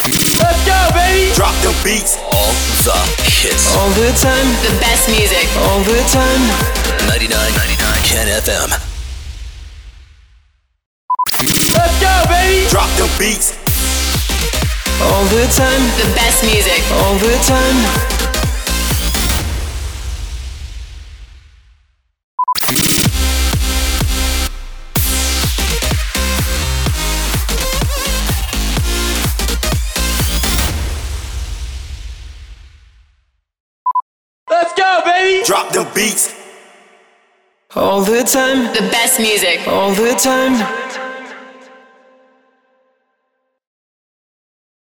Let's go, baby! Drop the beats. All the hits. All the time. The best music. All the time. 99 Ken FM. Let's go, baby! Drop the beats. All the time. The best music. All the time. Let's go, baby! Drop the beats. All the time. The best music. All the time.